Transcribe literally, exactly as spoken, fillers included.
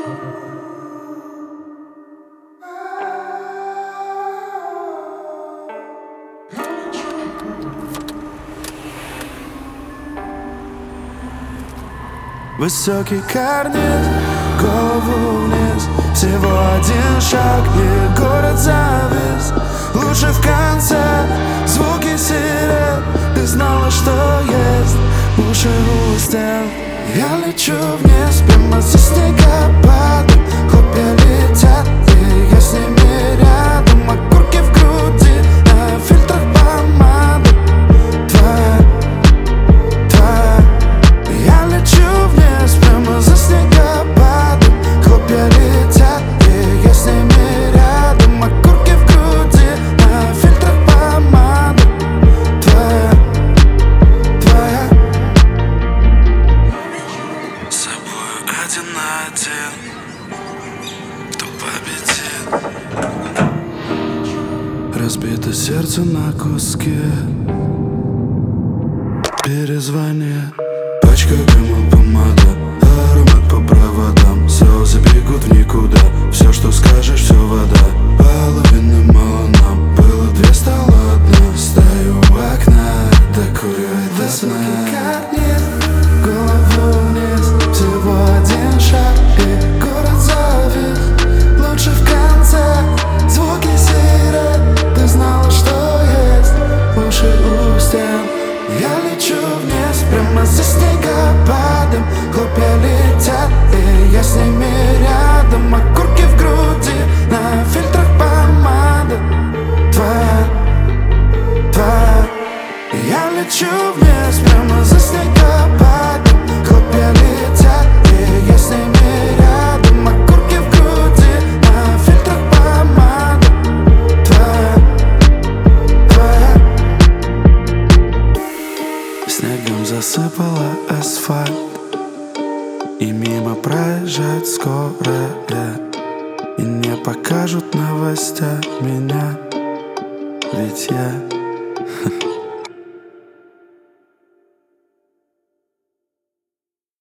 Высокий карниз, голову вниз. Всего один шаг и город завис. Лучше в конце звуки сирен. Ты знала, что есть уши у стен. Я лечу вниз, прямо за снегопадом. Хлопья летят, и я с ними рядом. Окурки в груди, на фильтрах помада. Твоя, твоя. Я лечу вниз, прямо за снегопадом. Хлопья летят, и я с ними рядом. Окурки в груди, на фильтрах помада. Твоя, твоя. С собой один на один. Кто победит? Разбито сердце на куски. Перезвони. Пачка дыма, помада, аромат по проводам. Слезы бегут в никуда. Все, что скажешь, все вода. Половины мало нам. Было две, стало одна. Стою у окна, докуривай до дна. Голову вниз. Всего один шаг и город завис. Лучше в конце звуки сирен. Ты знала, что есть уши у стен. Я лечу вниз, прямо за снегопадом. Хлопья летят, и я с ними рядом. Окурки в груди, на фильтрах помада. Твоя, твоя. Я лечу вниз, прямо за снегопадом. Хлопья летят, и я с ними рядом. Окурки в груди, на фильтрах помада. Твоя, твоя. Снегом засыпала асфальт, и мимо проезжает скорая. И не покажут новостях меня, ведь я